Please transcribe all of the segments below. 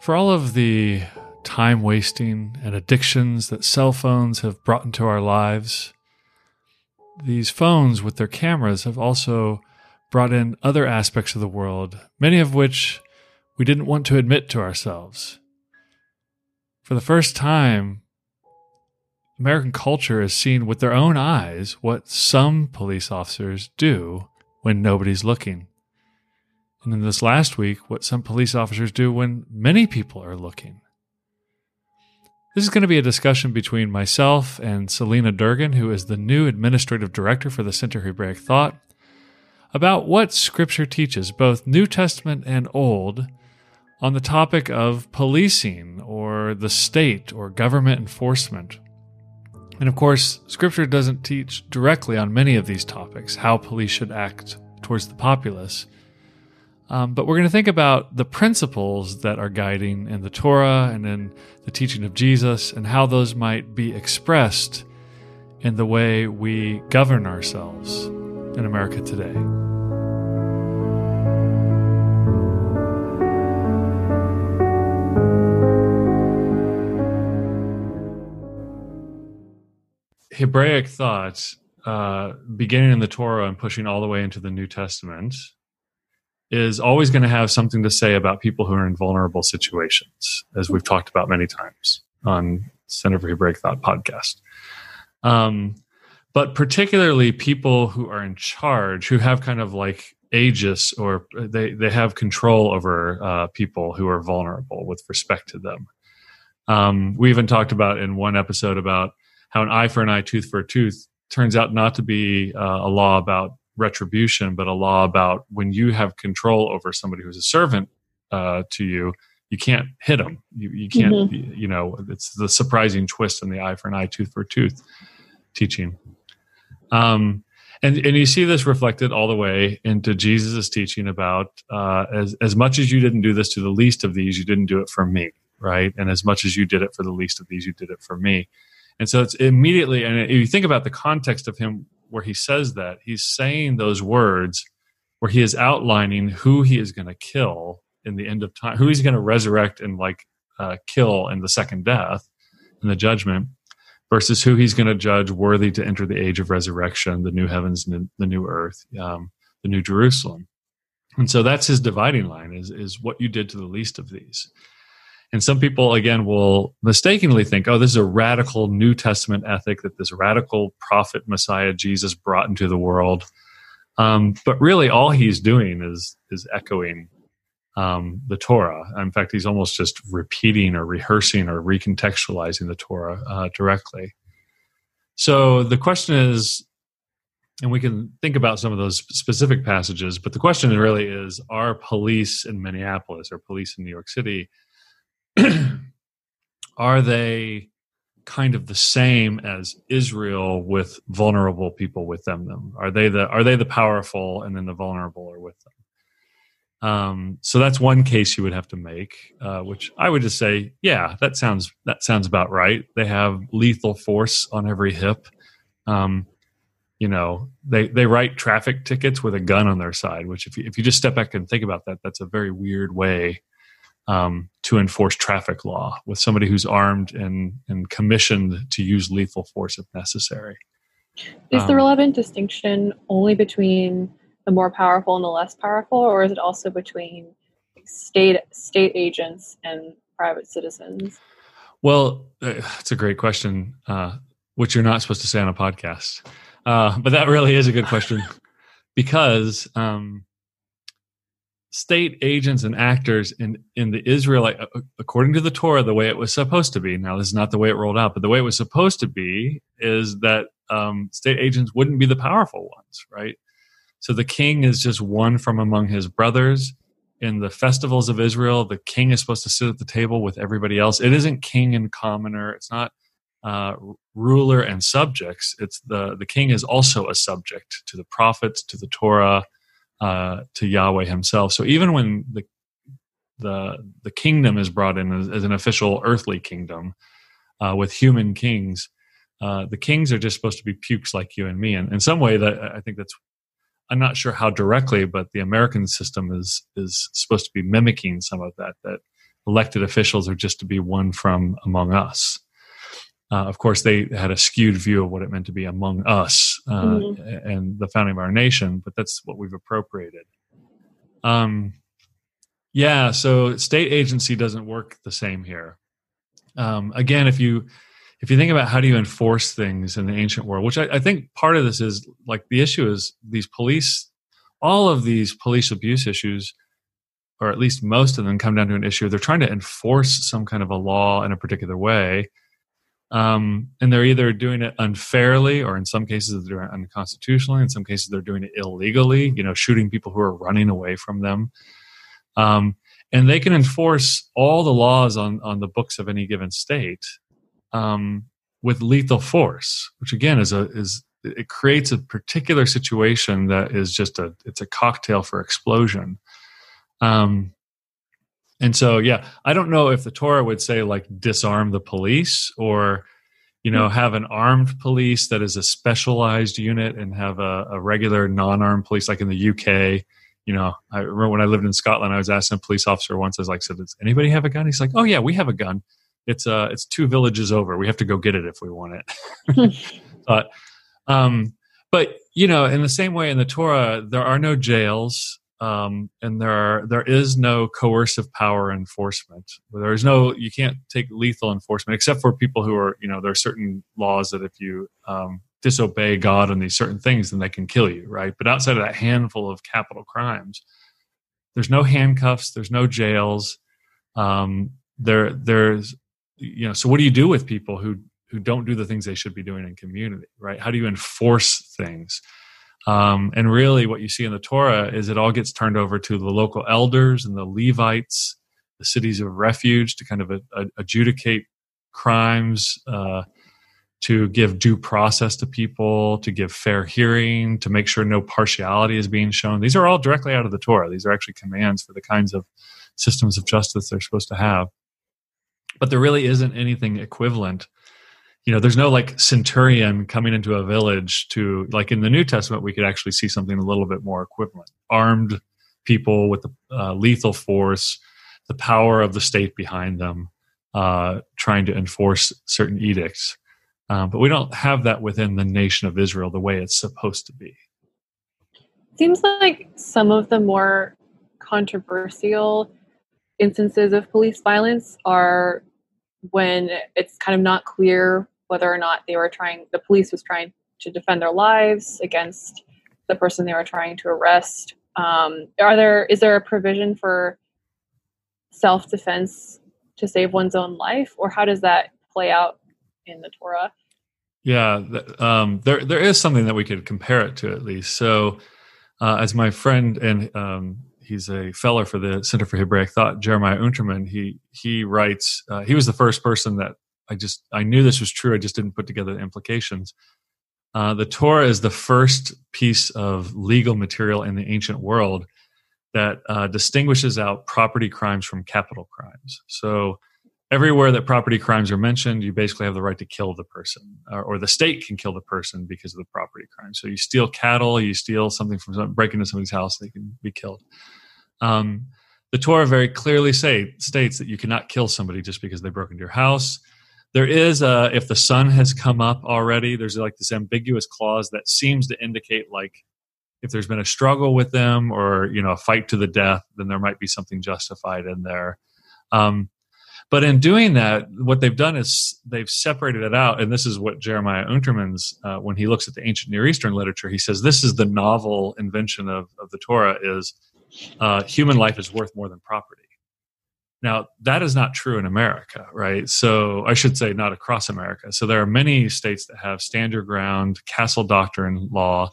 For all of the time wasting and addictions that cell phones have brought into our lives, these phones with their cameras have also brought in other aspects of the world, many of which we didn't want to admit to ourselves. For the first time, American culture has seen with their own eyes what some police officers do when nobody's looking. And in this last week, what some police officers do when many people are looking. This is going to be a discussion between myself and Selena Durgan, who is the new administrative director for the Center for Hebraic Thought, about what Scripture teaches, both New Testament and Old, on the topic of policing or the state or government enforcement. And of course, Scripture doesn't teach directly on many of these topics, how police should act towards the populace. But we're going to think about the principles that are guiding in the Torah and in the teaching of Jesus and how those might be expressed in the way we govern ourselves in America today. Hebraic thought, beginning in the Torah and pushing all the way into the New Testament, is always going to have something to say about people who are in vulnerable situations, as we've talked about many times on Center for Hebraic Thought podcast. But particularly people who are in charge, who have kind of like aegis, or they have control over people who are vulnerable with respect to them. We even talked about in one episode about how an eye for an eye, tooth for a tooth turns out not to be a law about retribution, but a law about when you have control over somebody who's a servant to you, you can't hit them. You can't, it's the surprising twist in the eye for an eye, tooth for a tooth teaching. And you see this reflected all the way into Jesus' teaching about as much as you didn't do this to the least of these, you didn't do it for me, right? And as much as you did it for the least of these, you did it for me. And so it's immediately, and if you think about the context of him where he says that, he's saying those words where he is outlining who he is going to kill in the end of time, who he's going to resurrect and kill in the second death, in the judgment, versus who he's going to judge worthy to enter the age of resurrection, the new heavens and the new earth, the new Jerusalem. And so that's his dividing line, is what you did to the least of these. And some people, again, will mistakenly think, oh, this is a radical New Testament ethic that this radical prophet Messiah Jesus brought into the world. But really all he's doing is echoing the Torah. In fact, he's almost just repeating or rehearsing or recontextualizing the Torah directly. So the question is, and we can think about some of those specific passages, but the question really is, are police in Minneapolis or police in New York City, are they kind of the same as Israel with vulnerable people with them? Are they the powerful and then the vulnerable are with them? So that's one case you would have to make, which I would just say, yeah, that sounds about right. They have lethal force on every hip. They write traffic tickets with a gun on their side, which if you just step back and think about that, that's a very weird way to enforce traffic law, with somebody who's armed and commissioned to use lethal force if necessary. Is the relevant distinction only between the more powerful and the less powerful, or is it also between state agents and private citizens? Well, it's a great question, which you're not supposed to say on a podcast. But that really is a good question, because state agents and actors in the Israelite, according to the Torah, the way it was supposed to be. Now, this is not the way it rolled out, but the way it was supposed to be is that state agents wouldn't be the powerful ones, right? So the king is just one from among his brothers. In the festivals of Israel, the king is supposed to sit at the table with everybody else. It isn't king and commoner. It's not ruler and subjects. It's the king is also a subject to the prophets, to the Torah, to Yahweh himself. So even when the kingdom is brought in as an official earthly kingdom with human kings, the kings are just supposed to be pukes like you and me. And in some way, that I think that's, I'm not sure how directly, but the American system is supposed to be mimicking some of that. That elected officials are just to be one from among us. Of course, they had a skewed view of what it meant to be among us and the founding of our nation, but that's what we've appropriated. So state agency doesn't work the same here. Again, if you think about how do you enforce things in the ancient world, which I think part of this is like the issue is all of these police abuse issues, or at least most of them, come down to an issue. They're trying to enforce some kind of a law in a particular way. And they're either doing it unfairly, or in some cases they're doing it unconstitutionally. In some cases they're doing it illegally, shooting people who are running away from them. And they can enforce all the laws on the books of any given state with lethal force, which again it creates a particular situation that is it's a cocktail for explosion. And so, I don't know if the Torah would say like disarm the police, or, have an armed police that is a specialized unit and have a regular non-armed police, like in the UK. I remember when I lived in Scotland, I was asking a police officer once, I was like, so does anybody have a gun? He's like, oh yeah, we have a gun. It's 2 villages over. We have to go get it if we want it. But in the same way in the Torah, there are no jails. And there is no coercive power enforcement. You can't take lethal enforcement, except for people who are, there are certain laws that if you disobey God on these certain things, then they can kill you, right? But outside of that handful of capital crimes, there's no handcuffs, there's no jails. There's so what do you do with people who don't do the things they should be doing in community, right? How do you enforce things? And really what you see in the Torah is it all gets turned over to the local elders and the Levites, the cities of refuge, to kind of adjudicate crimes, to give due process to people, to give fair hearing, to make sure no partiality is being shown. These are all directly out of the Torah. These are actually commands for the kinds of systems of justice they're supposed to have. But there really isn't anything equivalent. There's no like centurion coming into a village to, like in the New Testament, we could actually see something a little bit more equivalent. Armed people with the lethal force, the power of the state behind them, trying to enforce certain edicts. But we don't have that within the nation of Israel the way it's supposed to be. Seems like some of the more controversial instances of police violence are when it's kind of not clear whether or not the police was trying to defend their lives against the person they were trying to arrest. Is there a provision for self-defense to save one's own life, or how does that play out in the Torah? Yeah, there is something that we could compare it to, at least. So as my friend, and he's a fellow for the Center for Hebraic Thought, Jeremiah Unterman, he writes, he was the first person that I knew this was true, I just didn't put together the implications. The Torah is the first piece of legal material in the ancient world that distinguishes out property crimes from capital crimes. So everywhere that property crimes are mentioned, you basically have the right to kill the person, or the state can kill the person because of the property crime. So you steal cattle, you steal something from break into somebody's house, they can be killed. The Torah very clearly states that you cannot kill somebody just because they broke into your house. There is, if the sun has come up already, there's like this ambiguous clause that seems to indicate like if there's been a struggle with them or, a fight to the death, then there might be something justified in there. But in doing that, what they've done is they've separated it out. And this is what Jeremiah Unterman's, when he looks at the ancient Near Eastern literature, he says this is the novel invention of the Torah is human life is worth more than property. Now, that is not true in America, right? So I should say not across America. So there are many states that have stand your ground, castle doctrine law,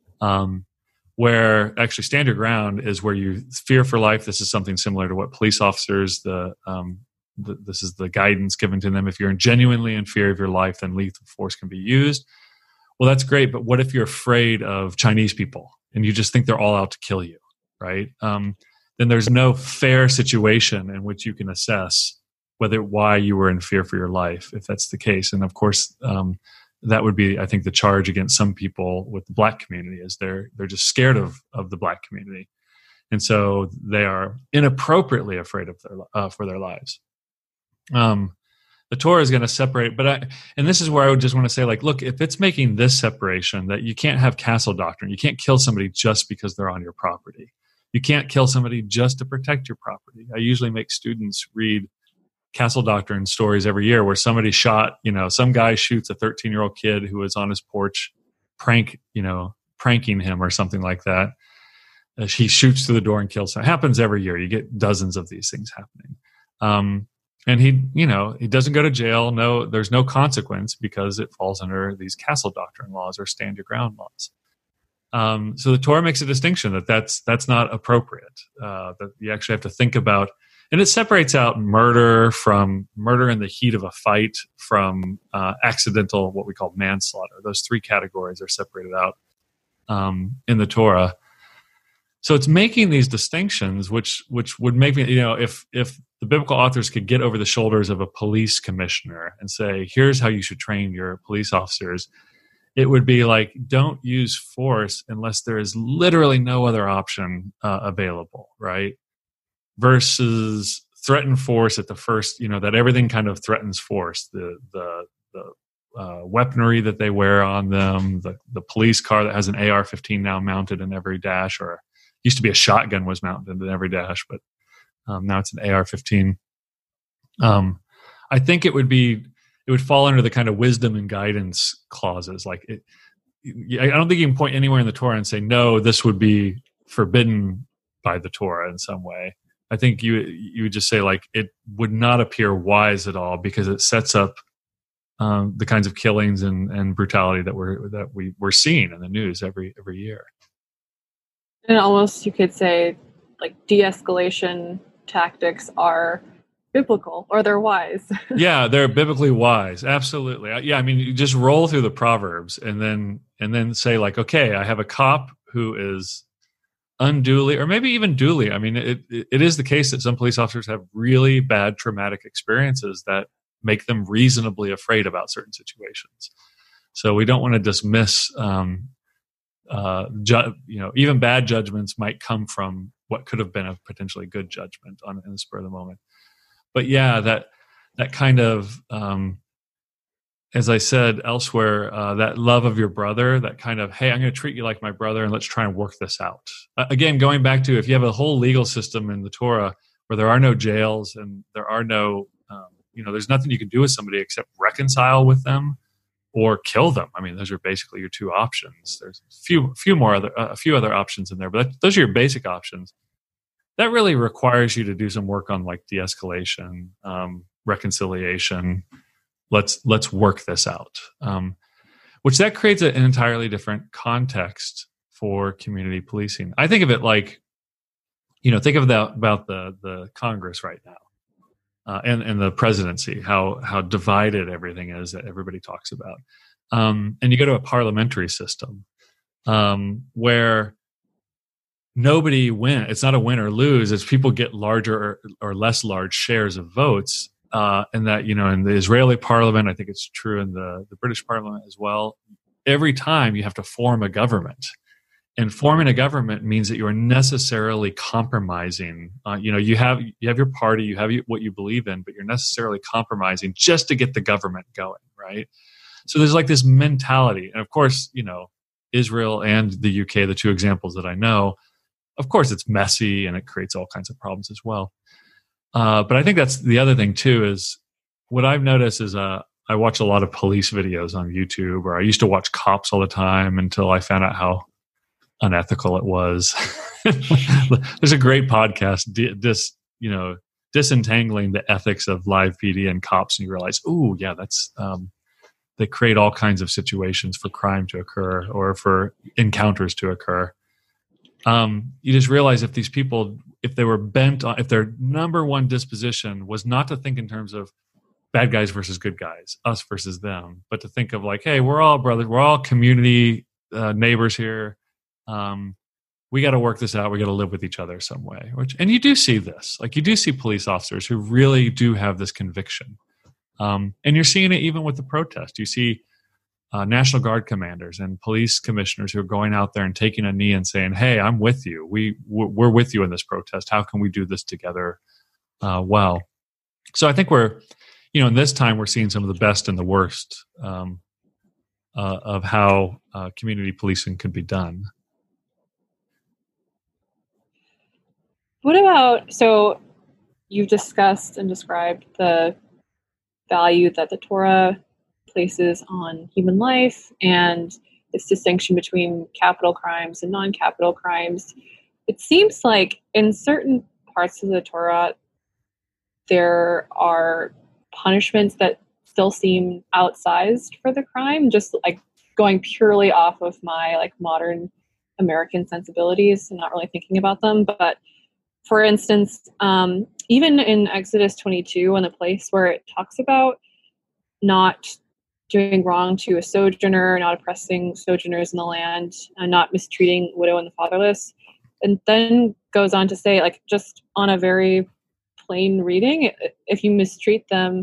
where actually stand your ground is where you fear for life. This is something similar to what police officers, this is the guidance given to them. If you're genuinely in fear of your life, then lethal force can be used. Well, that's great, but what if you're afraid of Chinese people and you just think they're all out to kill you, right? Then there's no fair situation in which you can assess why you were in fear for your life, if that's the case. And of course, that would be, I think, the charge against some people with the Black community is they're just scared of the Black community. and so they are inappropriately afraid of for their lives. The Torah is going to separate, and this is where I would just want to say, like, look, if it's making this separation, that you can't have castle doctrine, you can't kill somebody just because they're on your property. You can't kill somebody just to protect your property. I usually make students read castle doctrine stories every year where somebody shot, some guy shoots a 13-year-old kid who was on his porch pranking him or something like that. He shoots through the door and kills him. It happens every year. You get dozens of these things happening. And he doesn't go to jail. No, there's no consequence because it falls under these castle doctrine laws or stand your ground laws. So the Torah makes a distinction that's not appropriate. That you actually have to think about, and it separates out murder in the heat of a fight from accidental, what we call manslaughter. Those three categories are separated out in the Torah. So it's making these distinctions, which would make me, if the biblical authors could get over the shoulders of a police commissioner and say, here's how you should train your police officers, it would be like, don't use force unless there is literally no other option available, right? Versus threaten force at the first, that everything kind of threatens force. The weaponry that they wear on them, the police car that has an AR-15 now mounted in every dash, or used to be a shotgun was mounted in every dash, but now it's an AR-15. I think it would fall under the kind of wisdom and guidance clauses. Like, I don't think you can point anywhere in the Torah and say, no, this would be forbidden by the Torah in some way. I think you would just say, like, it would not appear wise at all because it sets up the kinds of killings and brutality that we're seeing in the news every year. And almost you could say, like, de-escalation tactics are biblical, or they're wise. Yeah, they're biblically wise. Absolutely. Yeah, I mean, you just roll through the Proverbs and then say, like, okay, I have a cop who is unduly, or maybe even duly. I mean, it is the case that some police officers have really bad traumatic experiences that make them reasonably afraid about certain situations. So we don't want to dismiss even bad judgments might come from what could have been a potentially good judgment in the spur of the moment. But yeah, that kind of, as I said elsewhere, that love of your brother, that kind of, hey, I'm going to treat you like my brother and let's try and work this out. Again, going back to, if you have a whole legal system in the Torah where there are no jails and there are no, there's nothing you can do with somebody except reconcile with them or kill them. I mean, those are basically your two options. There's a few other options in there, but those are your basic options. That really requires you to do some work on, like, de-escalation, reconciliation. Let's work this out. Which that creates an entirely different context for community policing. I think of it like, think of about the Congress right now. And the presidency, how divided everything is that everybody talks about. And you go to a parliamentary system where nobody wins. It's not a win or lose. It's people get larger or less large shares of votes. And that, in the Israeli parliament, I think it's true in the British parliament as well. Every time you have to form a government. And forming a government means that you are necessarily compromising. You have your party, you have what you believe in, but you're necessarily compromising just to get the government going, right? So there's like this mentality. And of course, Israel and the UK, the two examples that I know, of course it's messy and it creates all kinds of problems as well. But I think that's the other thing too, is what I've noticed is I watch a lot of police videos on YouTube, or I used to watch cops all the time until I found out how unethical it was. There's a great podcast, disentangling the ethics of live PD and cops, and you realize, oh yeah, that's they create all kinds of situations for crime to occur or for encounters to occur. You just realize if these people, if they were bent on, if their number one disposition was not to think in terms of bad guys versus good guys, us versus them, but to think of like, hey, we're all brothers, we're all community neighbors here. We got to work this out. We got to live with each other some way. And you do see this, like you do see police officers who really do have this conviction. And you're seeing it even with the protest. You see National Guard commanders and police commissioners who are going out there and taking a knee and saying, "Hey, I'm with you. We're with you in this protest. How can we do this together?" Well, so I think we're, in this time we're seeing some of the best and the worst of how community policing can be done. What about, so you've discussed and described the value that the Torah places on human life and this distinction between capital crimes and non-capital crimes. It seems like in certain parts of the Torah, there are punishments that still seem outsized for the crime, just like going purely off of my like modern American sensibilities and not really thinking about them. But for instance, even in Exodus 22, in the place where it talks about not doing wrong to a sojourner, not oppressing sojourners in the land, and not mistreating widow and the fatherless, and then goes on to say, like, just on a very plain reading, if you mistreat them,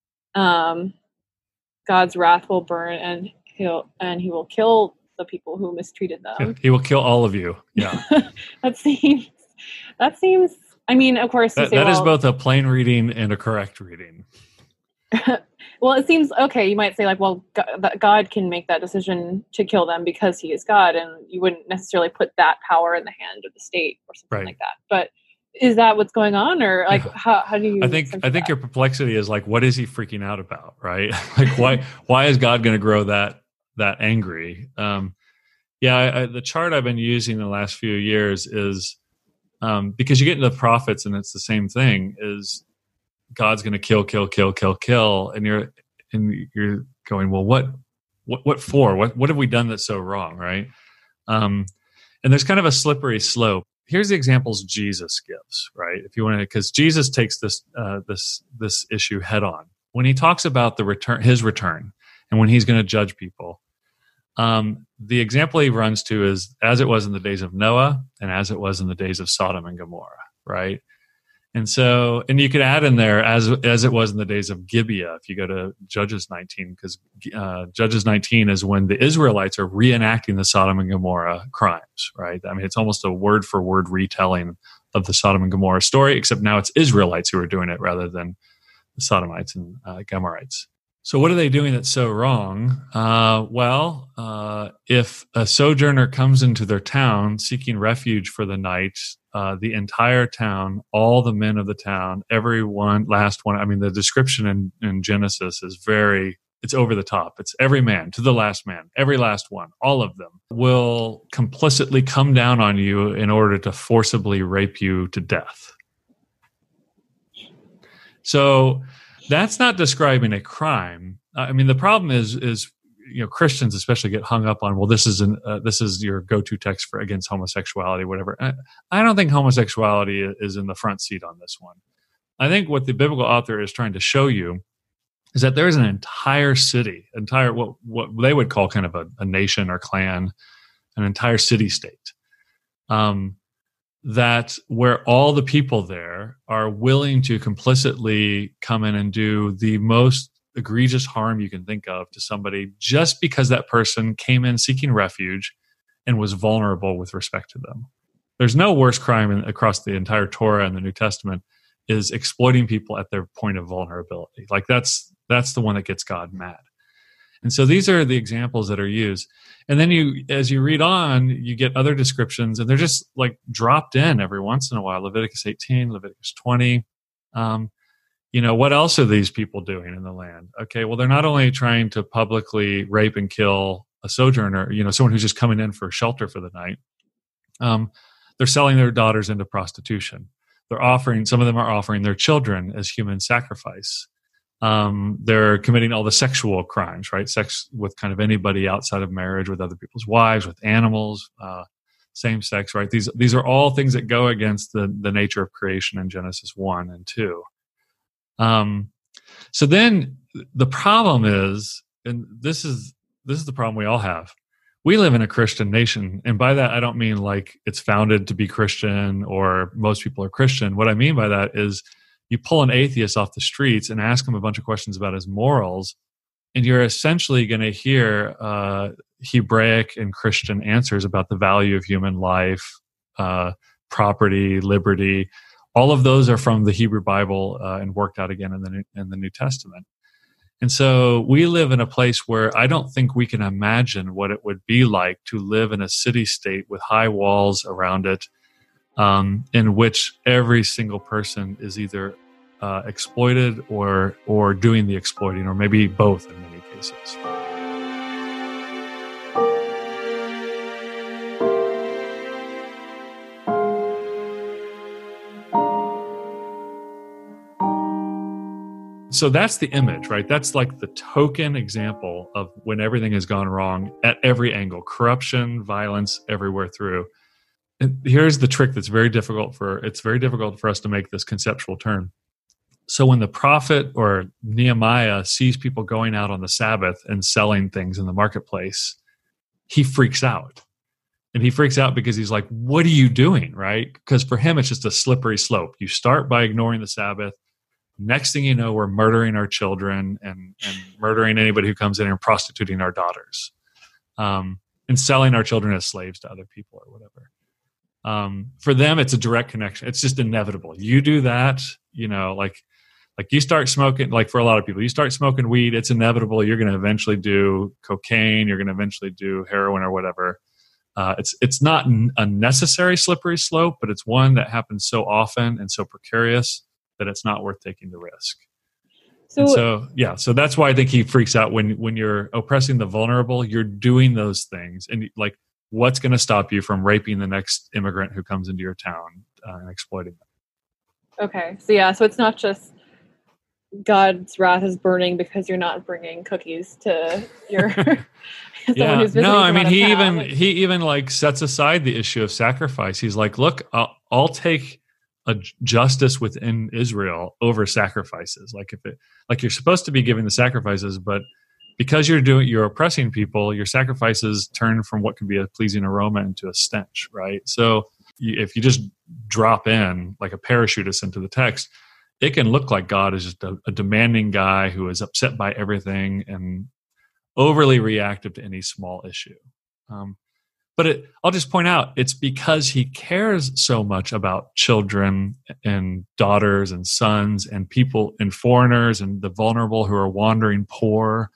God's wrath will burn, and he will kill the people who mistreated them. He will kill all of you. Yeah. that seems. I mean, of course, that is both a plain reading and a correct reading. Well, it seems okay. You might say, like, well, God can make that decision to kill them because He is God, and you wouldn't necessarily put that power in the hand of the state or something like that. But is that what's going on, or like how do you? I think your perplexity is like, what is He freaking out about, right? Like, why is God going to grow that angry? The chart I've been using the last few years is because you get into the prophets, and it's the same thing. Is God's going to kill, and you're going, well, what for? What have we done that's so wrong, right? And there's kind of a slippery slope. Here's the examples Jesus gives, right? If you want to, because Jesus takes this issue head on when he talks about his return, and when he's going to judge people. The example he runs to is as it was in the days of Noah, and as it was in the days of Sodom and Gomorrah, right? And so, and you could add in there as it was in the days of Gibeah, if you go to Judges 19, because Judges 19 is when the Israelites are reenacting the Sodom and Gomorrah crimes, right? I mean, it's almost a word for word retelling of the Sodom and Gomorrah story, except now it's Israelites who are doing it rather than the Sodomites and Gomorrites. So what are they doing that's so wrong? If a sojourner comes into their town seeking refuge for the night, the entire town, all the men of the town, everyone, last one. I mean, the description in Genesis is it's over the top. It's every man to the last man, every last one, all of them will complicitly come down on you in order to forcibly rape you to death. So that's not describing a crime. I mean, the problem is Christians especially get hung up on, well, this is your go-to text for against homosexuality, whatever. I don't think homosexuality is in the front seat on this one. I think what the biblical author is trying to show you is that there is an entire city, what they would call kind of a nation or clan, an entire city-state, that where all the people there are willing to complicitly come in and do the most egregious harm you can think of to somebody just because that person came in seeking refuge and was vulnerable with respect to them. There's no worse crime across the entire Torah and the New Testament is exploiting people at their point of vulnerability. Like that's the one that gets God mad. And so these are the examples that are used. And then as you read on, you get other descriptions, and they're just like dropped in every once in a while. Leviticus 18, Leviticus 20. What else are these people doing in the land? Okay, well, they're not only trying to publicly rape and kill a sojourner, someone who's just coming in for shelter for the night. They're selling their daughters into prostitution. Some of them are offering their children as human sacrifice. They're committing all the sexual crimes, right? Sex with kind of anybody outside of marriage, with other people's wives, with animals, same sex, right? These are all things that go against the nature of creation in Genesis 1 and 2. So then the problem is, and this is the problem we all have. We live in a Christian nation, and by that I don't mean like it's founded to be Christian or most people are Christian. What I mean by that is you pull an atheist off the streets and ask him a bunch of questions about his morals, and you're essentially going to hear Hebraic and Christian answers about the value of human life, property, liberty. All of those are from the Hebrew Bible and worked out again in the New Testament. And so we live in a place where I don't think we can imagine what it would be like to live in a city-state with high walls around it, in which every single person is either exploited or doing the exploiting, or maybe both in many cases. So that's the image, right? That's like the token example of when everything has gone wrong at every angle: corruption, violence, everywhere through. And here's the trick that's very difficult for us to make this conceptual turn. So when the prophet or Nehemiah sees people going out on the Sabbath and selling things in the marketplace, he freaks out. And he freaks out because he's like, what are you doing, right? Because for him, it's just a slippery slope. You start by ignoring the Sabbath. Next thing you know, we're murdering our children and murdering anybody who comes in and prostituting our daughters, and selling our children as slaves to other people or whatever. For them, it's a direct connection. It's just inevitable. You do that, like you start smoking, like for a lot of people, you start smoking weed, it's inevitable. You're going to eventually do cocaine. You're going to eventually do heroin or whatever. It's not a necessary slippery slope, but it's one that happens so often and so precarious that it's not worth taking the risk. So that's why I think he freaks out when you're oppressing the vulnerable. You're doing those things, and like, what's going to stop you from raping the next immigrant who comes into your town and exploiting them? Okay, so it's not just God's wrath is burning because you're not bringing cookies to your someone who's visiting. No, I mean he he even like sets aside the issue of sacrifice. He's like, look, I'll take a justice within Israel over sacrifices. Like you're supposed to be giving the sacrifices, but because you're oppressing people, your sacrifices turn from what can be a pleasing aroma into a stench, right? So if you just drop in like a parachutist into the text, it can look like God is just a demanding guy who is upset by everything and overly reactive to any small issue. But I'll just point out, it's because he cares so much about children and daughters and sons and people and foreigners and the vulnerable who are wandering poor,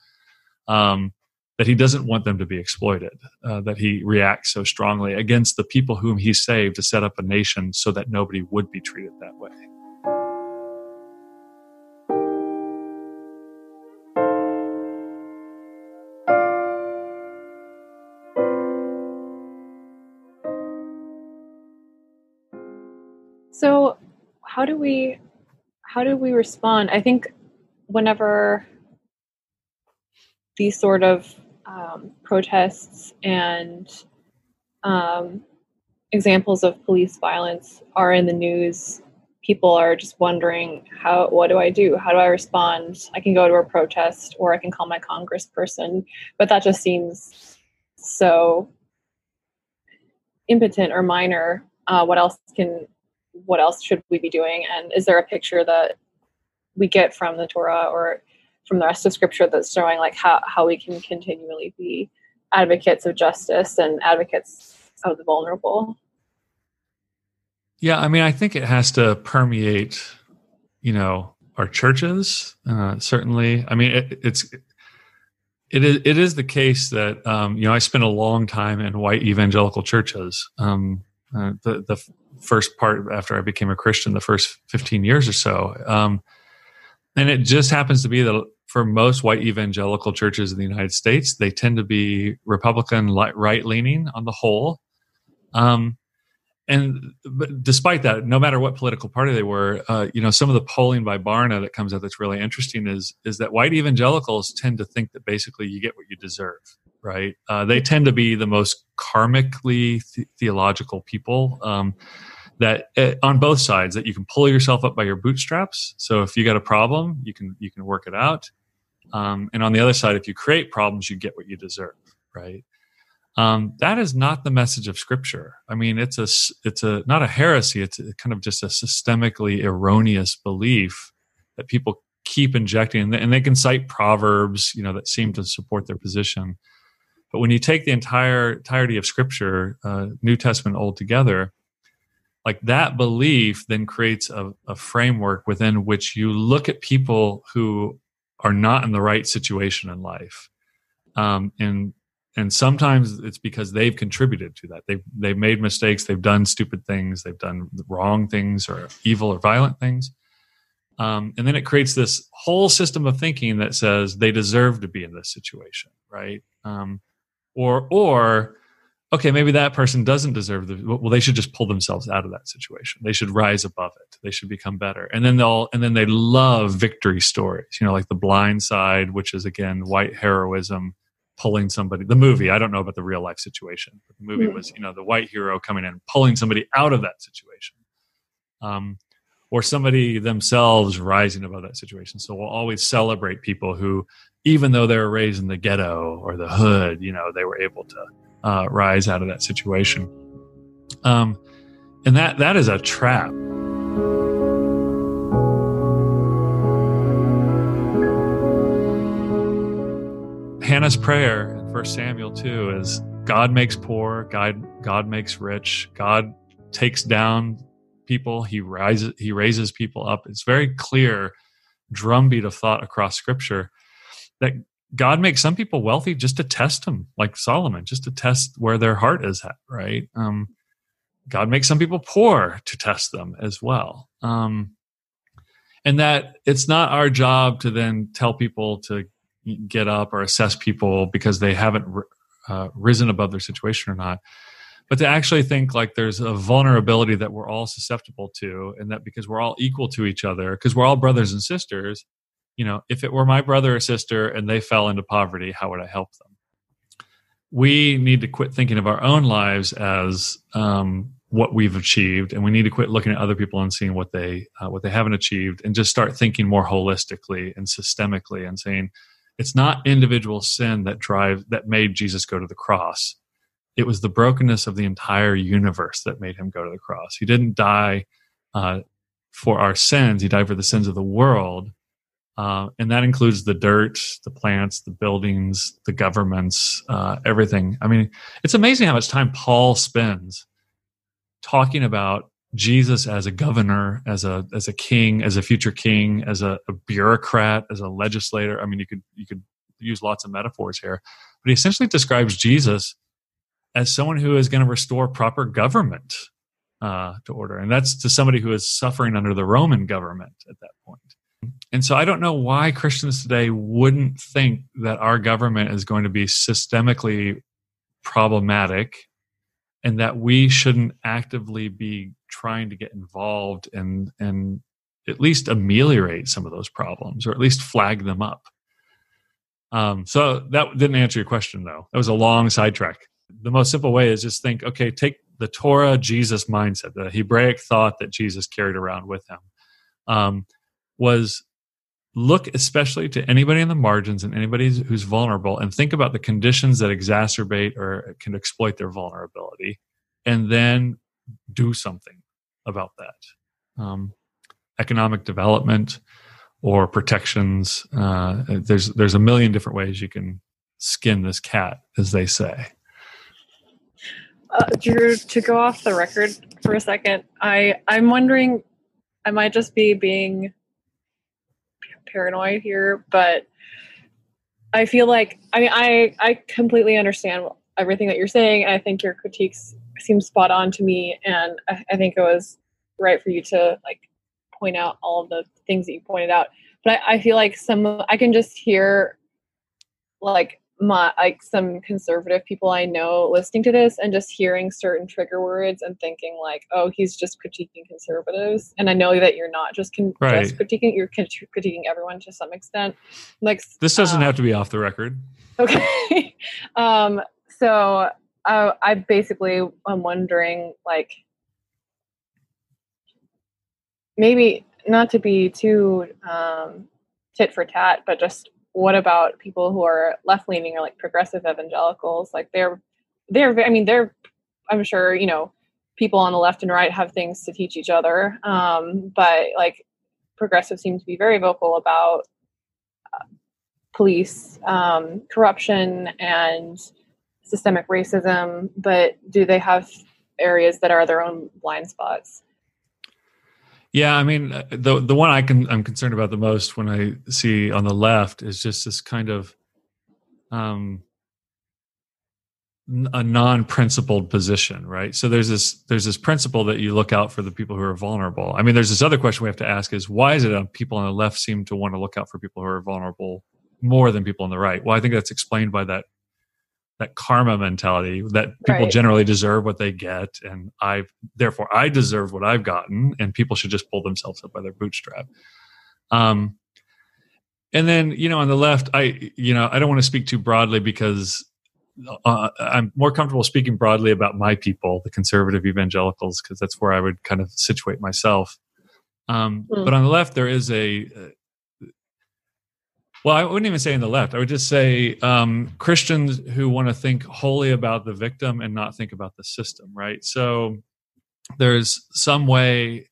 that he doesn't want them to be exploited, that he reacts so strongly against the people whom he saved to set up a nation so that nobody would be treated that way. So how do we respond? I think whenever these sort of protests and examples of police violence are in the news, people are just wondering, what do I do? How do I respond? I can go to a protest or I can call my congressperson, but that just seems so impotent or minor. What else should we be doing? And is there a picture that we get from the Torah or from the rest of Scripture that's showing like how we can continually be advocates of justice and advocates of the vulnerable? Yeah, I mean, I think it has to permeate, our churches, certainly. I mean, it is the case that, I spent a long time in white evangelical churches. The first part after I became a Christian, the first 15 years or so. And it just happens to be that for most white evangelical churches in the United States, they tend to be Republican right-leaning on the whole. But despite that, no matter what political party they were, some of the polling by Barna that comes out that's really interesting is that white evangelicals tend to think that basically you get what you deserve, right? They tend to be the most karmically theological people, that on both sides, that you can pull yourself up by your bootstraps. So if you got a problem, you can work it out. And on the other side, if you create problems, you get what you deserve, right? That is not the message of Scripture. I mean, it's not a heresy. It's kind of just a systemically erroneous belief that people keep injecting, and they can cite proverbs, that seem to support their position. But when you take the entirety of Scripture, New Testament, Old together, like that belief then creates a framework within which you look at people who are not in the right situation in life, and sometimes it's because they've contributed to that. They've made mistakes, they've done stupid things, they've done wrong things or evil or violent things. And then it creates this whole system of thinking that says they deserve to be in this situation, right? Or okay, maybe that person doesn't deserve they should just pull themselves out of that situation. They should rise above it. They should become better. And then they love victory stories, like The Blind Side, which is again white heroism, pulling somebody. The movie, I don't know about the real life situation, but the movie was, the white hero coming in and pulling somebody out of that situation. Or somebody themselves rising above that situation. So we'll always celebrate people who, even though they were raised in the ghetto or the hood, they were able to rise out of that situation. And that is a trap. Hannah's prayer in 1 Samuel 2 is God makes poor, God makes rich, God takes down people, he raises people up. It's very clear drumbeat of thought across Scripture that God makes some people wealthy just to test them, like Solomon, just to test where their heart is at, right? God makes some people poor to test them as well. And that it's not our job to then tell people to get up or assess people because they haven't risen above their situation or not, but to actually think like there's a vulnerability that we're all susceptible to, and that because we're all equal to each other, because we're all brothers and sisters, if it were my brother or sister and they fell into poverty, how would I help them? We need to quit thinking of our own lives as what we've achieved, and we need to quit looking at other people and seeing what they haven't achieved, and just start thinking more holistically and systemically and saying it's not individual sin that made Jesus go to the cross. It was the brokenness of the entire universe that made him go to the cross. He didn't die for our sins. He died for the sins of the world. And that includes the dirt, the plants, the buildings, the governments, everything. I mean, it's amazing how much time Paul spends talking about Jesus as a governor, as a king, as a future king, as a bureaucrat, as a legislator. I mean, you could use lots of metaphors here, but he essentially describes Jesus as someone who is going to restore proper government to order. And that's to somebody who is suffering under the Roman government at that point. And so I don't know why Christians today wouldn't think that our government is going to be systemically problematic, and that we shouldn't actively be trying to get involved and at least ameliorate some of those problems, or at least flag them up. So that didn't answer your question, though. That was a long sidetrack. The most simple way is just think, okay, take the Torah Jesus mindset, the Hebraic thought that Jesus carried around with him, was look especially to anybody in the margins and anybody who's vulnerable, and think about the conditions that exacerbate or can exploit their vulnerability, and then do something about that. Economic development or protections. There's a million different ways you can skin this cat, as they say. Drew, to go off the record for a second, I'm wondering, I might just be being paranoid here, but I feel like, I completely understand everything that you're saying, and I think your critiques seem spot on to me, and I think it was right for you to point out all of the things that you pointed out. But I feel like I can just hear some conservative people I know listening to this and just hearing certain trigger words and thinking oh, he's just critiquing conservatives. And I know that you're not just just critiquing, you're critiquing everyone to some extent. This doesn't have to be off the record. Okay. So I basically am wondering, maybe not to be too tit for tat, but just what about people who are left leaning or progressive evangelicals? I'm sure, people on the left and right have things to teach each other. But progressives seem to be very vocal about police corruption and systemic racism, but do they have areas that are their own blind spots? Yeah, I mean, the one I'm concerned about the most when I see on the left is just this kind of a non-principled position, right? So there's this principle that you look out for the people who are vulnerable. I mean, there's this other question we have to ask is, why is it people on the left seem to want to look out for people who are vulnerable more than people on the right? Well, I think that's explained by that karma mentality that people generally deserve what they get, and therefore I deserve what I've gotten, and people should just pull themselves up by their bootstrap. And then, on the left, I don't want to speak too broadly because I'm more comfortable speaking broadly about my people, the conservative evangelicals, because that's where I would kind of situate myself. But on the left, there is well, I wouldn't even say on the left. I would just say Christians who want to think wholly about the victim and not think about the system, right? So there's some way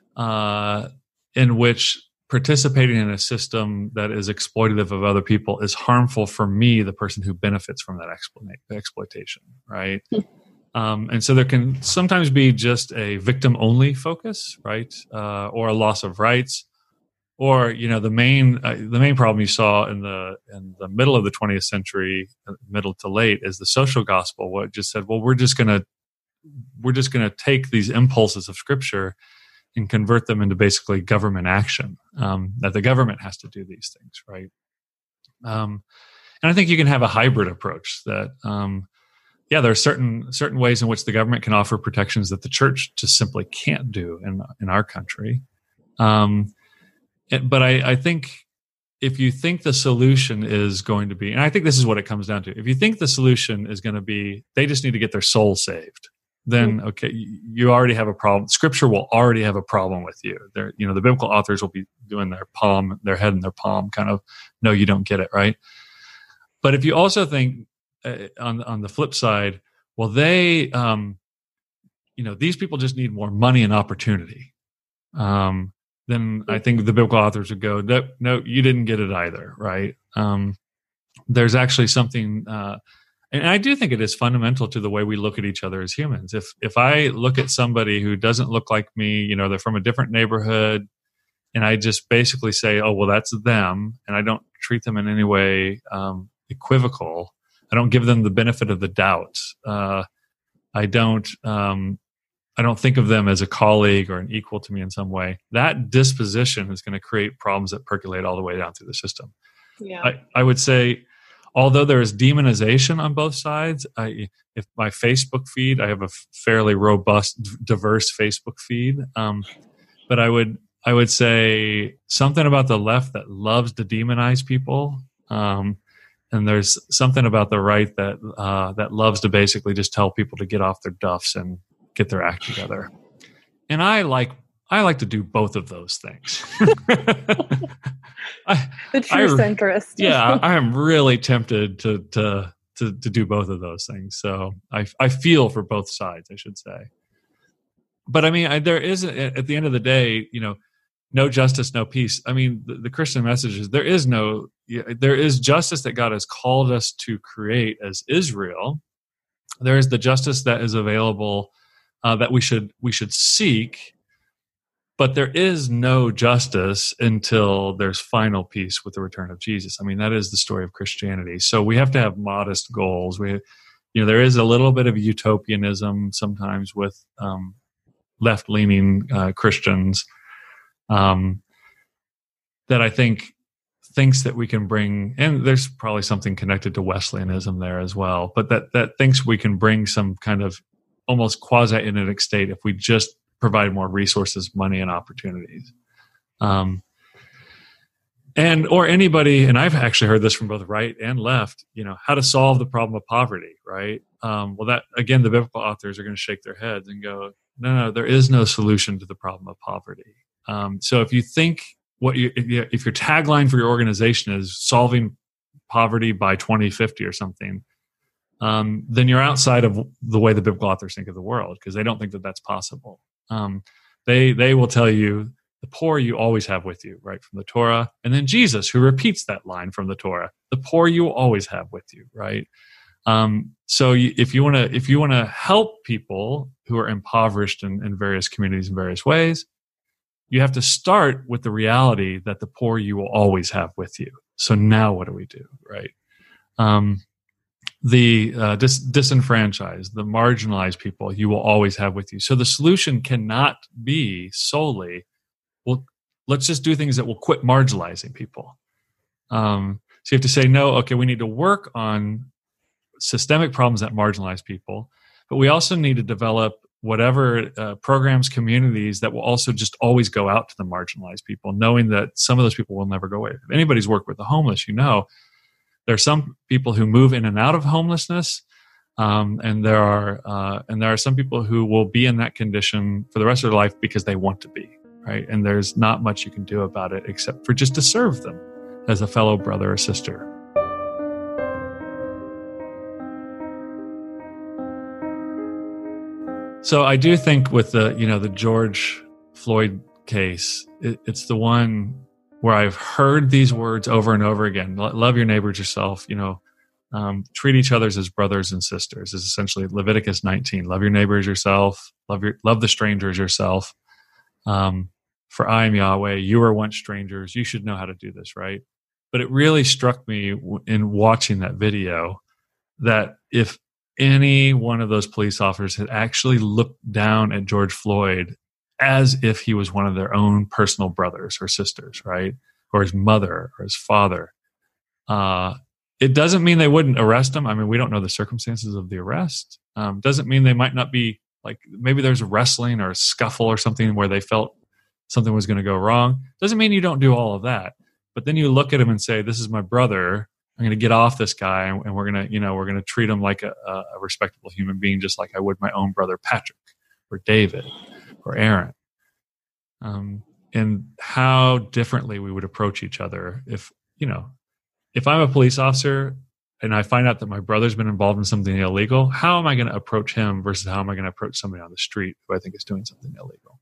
in which participating in a system that is exploitative of other people is harmful for me, the person who benefits from that exploitation, right? And so there can sometimes be just a victim-only focus, right, or a loss of rights, or the main problem you saw in the middle of the 20th century, middle to late, is the social gospel. What just said, well, we're just gonna take these impulses of Scripture and convert them into basically government action, that the government has to do these things, right? And I think you can have a hybrid approach that, there are certain ways in which the government can offer protections that the church just simply can't do in our country. But I think if you think the solution is going to be, and I think this is what it comes down to, if you think the solution is going to be they just need to get their soul saved, then okay, you already have a problem. Scripture will already have a problem with you. The biblical authors will be doing their head in their palm, kind of, no, you don't get it, right? But if you also think on the flip side, well, these people just need more money and opportunity. Then I think the biblical authors would go, no, you didn't get it either, right? There's actually something. And I do think it is fundamental to the way we look at each other as humans. If I look at somebody who doesn't look like me, they're from a different neighborhood, and I just basically say, oh, well, that's them, and I don't treat them in any way equivocal. I don't give them the benefit of the doubt. I don't think of them as a colleague or an equal to me in some way. That disposition is going to create problems that percolate all the way down through the system. Yeah. I would say, although there is demonization on both sides, if my Facebook feed, I have a fairly robust, diverse Facebook feed, but I would say something about the left that loves to demonize people, and there's something about the right that loves to basically just tell people to get off their duffs and get their act together. And I like to do both of those things. The true centrist. Yeah, I am really tempted to do both of those things. So I feel for both sides, I should say. But I mean, there is, at the end of the day, no justice, no peace. I mean, the Christian message is there is justice that God has called us to create as Israel. There is the justice that is available that we should seek. But there is no justice until there's final peace with the return of Jesus. I mean, that is the story of Christianity. So we have to have modest goals. There is a little bit of utopianism sometimes with left-leaning Christians that I think thinks that we can bring, and there's probably something connected to Wesleyanism there as well, but that thinks we can bring some kind of almost quasi-Indic state if we just provide more resources, money, and opportunities. Or anybody, and I've actually heard this from both right and left, how to solve the problem of poverty, right? Well, that, again, the biblical authors are going to shake their heads and go, no, there is no solution to the problem of poverty. So if you think if your tagline for your organization is solving poverty by 2050 or something, then you're outside of the way the biblical authors think of the world, because they don't think that that's possible. They will tell you the poor you always have with you, right, from the Torah. And then Jesus, who repeats that line from the Torah, the poor you always have with you, right? So if you want to help people who are impoverished in various communities in various ways, you have to start with the reality that the poor you will always have with you. So now what do we do, right? The disenfranchised, the marginalized people you will always have with you. So the solution cannot be solely, well, let's just do things that will quit marginalizing people. So you have to say, no, okay, we need to work on systemic problems that marginalize people, but we also need to develop whatever programs, communities that will also just always go out to the marginalized people, knowing that some of those people will never go away. If anybody's worked with the homeless, there are some people who move in and out of homelessness, and there are some people who will be in that condition for the rest of their life because they want to be, right? And there's not much you can do about it except for just to serve them as a fellow brother or sister. So I do think with the George Floyd case, it's the one where I've heard these words over and over again. Love your neighbors yourself, treat each other as brothers and sisters is essentially Leviticus 19. Love your neighbors yourself, love the stranger as yourself. For I am Yahweh, you were once strangers. You should know how to do this, right? But it really struck me in watching that video that if any one of those police officers had actually looked down at George Floyd as if he was one of their own personal brothers or sisters, right? Or his mother or his father. It doesn't mean they wouldn't arrest him. I mean, we don't know the circumstances of the arrest. Doesn't mean they might not be, like, maybe there's wrestling or a scuffle or something where they felt something was going to go wrong. Doesn't mean you don't do all of that. But then you look at him and say, this is my brother. I'm going to get off this guy, and we're going to treat him like a respectable human being, just like I would my own brother Patrick or David or Aaron. And how differently we would approach each other if I'm a police officer and I find out that my brother's been involved in something illegal, how am I going to approach him versus how am I going to approach somebody on the street who I think is doing something illegal?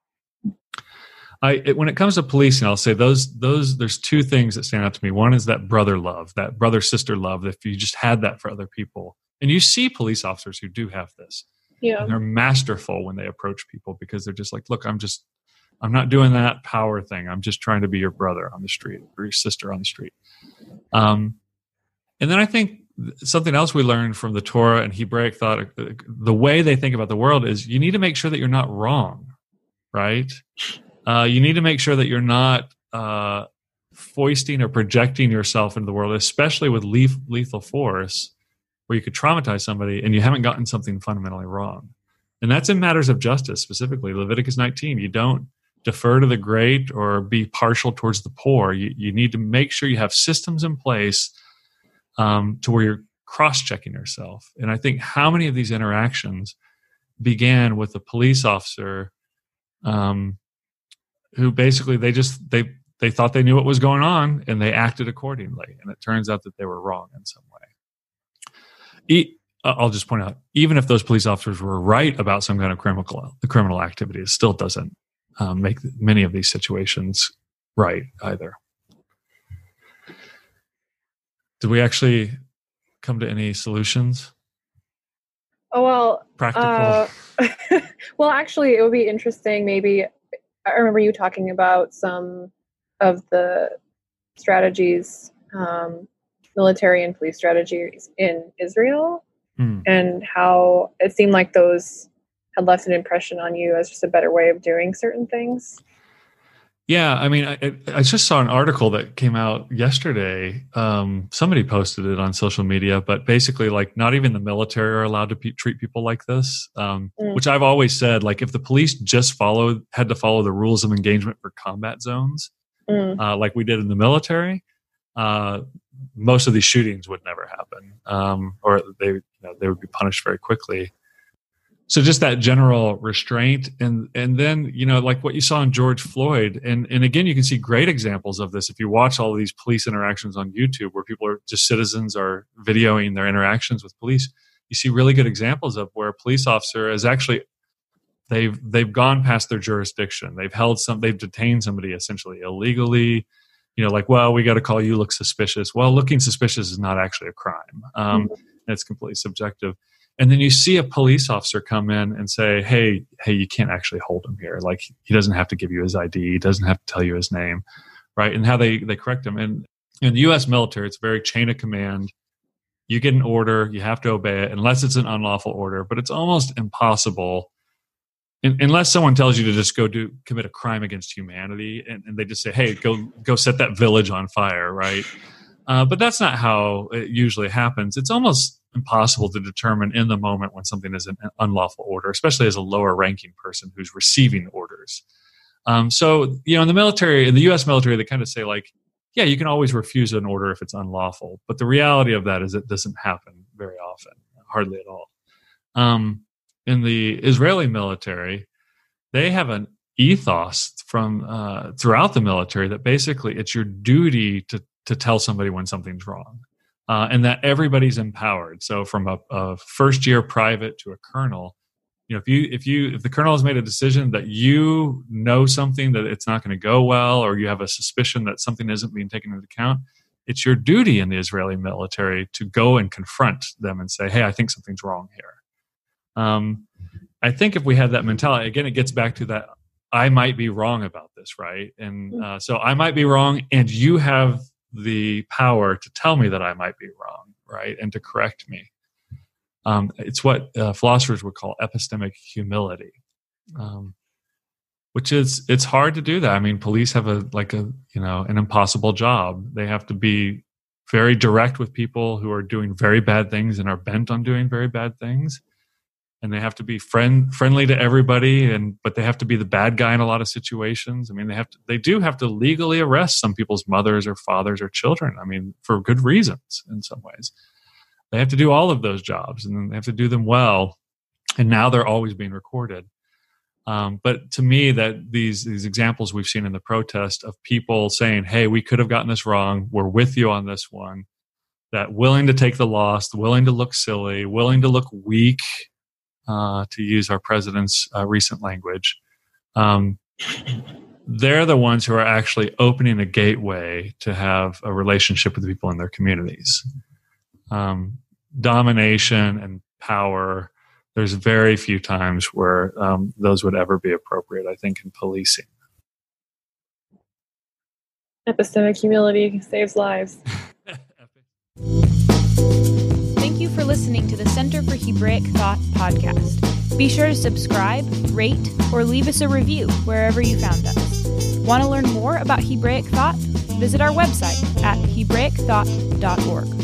When it comes to policing, I'll say there's two things that stand out to me. One is that brother love, that brother-sister love, if you just had that for other people. And you see police officers who do have this. Yeah. And they're masterful when they approach people because they're just like, look, I'm not doing that power thing. I'm just trying to be your brother on the street or your sister on the street. And then I think something else we learned from the Torah and Hebraic thought, the way they think about the world is you need to make sure that you're not wrong, right? You need to make sure that you're not foisting or projecting yourself into the world, especially with lethal force, where you could traumatize somebody and you haven't gotten something fundamentally wrong. And that's in matters of justice, specifically Leviticus 19. You don't defer to the great or be partial towards the poor. You need to make sure you have systems in place to where you're cross-checking yourself. And I think how many of these interactions began with a police officer who basically they thought they knew what was going on and they acted accordingly. And it turns out that they were wrong in some way. I'll just point out, even if those police officers were right about some kind of criminal activity, it still doesn't make many of these situations right either. Did we actually come to any solutions? Oh, well, practical. Well, actually, it would be interesting. Maybe I remember you talking about some of the strategies, military and police strategies in Israel, and how it seemed like those had left an impression on you as just a better way of doing certain things. Yeah, I mean, I just saw an article that came out yesterday. Somebody posted it on social media, but basically, like, not even the military are allowed to treat people like this, which I've always said, like, if the police just had to follow the rules of engagement for combat zones, like we did in the military, most of these shootings would never happen, or they would be punished very quickly. So just that general restraint, and then, like what you saw in George Floyd, and again, you can see great examples of this if you watch all of these police interactions on YouTube where people are just citizens are videoing their interactions with police. You see really good examples of where a police officer is actually they've gone past their jurisdiction. They've detained somebody essentially illegally. Like, well, we got to call you look suspicious. Well, looking suspicious is not actually a crime. It's completely subjective. And then you see a police officer come in and say, hey, you can't actually hold him here. Like, he doesn't have to give you his ID. He doesn't have to tell you his name, right? And how they correct him. And in the U.S. military, it's very chain of command. You get an order, you have to obey it, unless it's an unlawful order. But it's almost impossible, unless someone tells you to just go commit a crime against humanity, and they just say, hey, go set that village on fire, right? But that's not how it usually happens. It's almost impossible to determine in the moment when something is an unlawful order, especially as a lower ranking person who's receiving orders. So, in the military, in the U.S. military, they kind of say, like, yeah, you can always refuse an order if it's unlawful. But the reality of that is it doesn't happen very often, hardly at all. In the Israeli military, they have an ethos from throughout the military that basically it's your duty to tell somebody when something's wrong, and that everybody's empowered. So from a first year private to a colonel, if the colonel has made a decision that you know something that it's not going to go well, or you have a suspicion that something isn't being taken into account, it's your duty in the Israeli military to go and confront them and say, hey, I think something's wrong here. I think if we had that mentality, again, it gets back to that I might be wrong about this, right? And so I might be wrong, and you have the power to tell me that I might be wrong, right? And to correct me. It's what philosophers would call epistemic humility, which is, it's hard to do that. I mean, police have an impossible job. They have to be very direct with people who are doing very bad things and are bent on doing very bad things. And they have to be friendly to everybody, but they have to be the bad guy in a lot of situations. I mean, they do have to legally arrest some people's mothers or fathers or children. I mean, for good reasons in some ways. They have to do all of those jobs, and then they have to do them well. And now they're always being recorded. But to me, that these examples we've seen in the protest of people saying, hey, we could have gotten this wrong. We're with you on this one. That willing to take the loss, willing to look silly, willing to look weak, to use our president's recent language. They're the ones who are actually opening a gateway to have a relationship with the people in their communities. Domination and power, there's very few times where those would ever be appropriate, I think, in policing. Epistemic humility saves lives. Thank you for listening to the Center for Hebraic Thought podcast. Be sure to subscribe, rate, or leave us a review wherever you found us. Want to learn more about Hebraic thought? Visit our website at hebraicthought.org.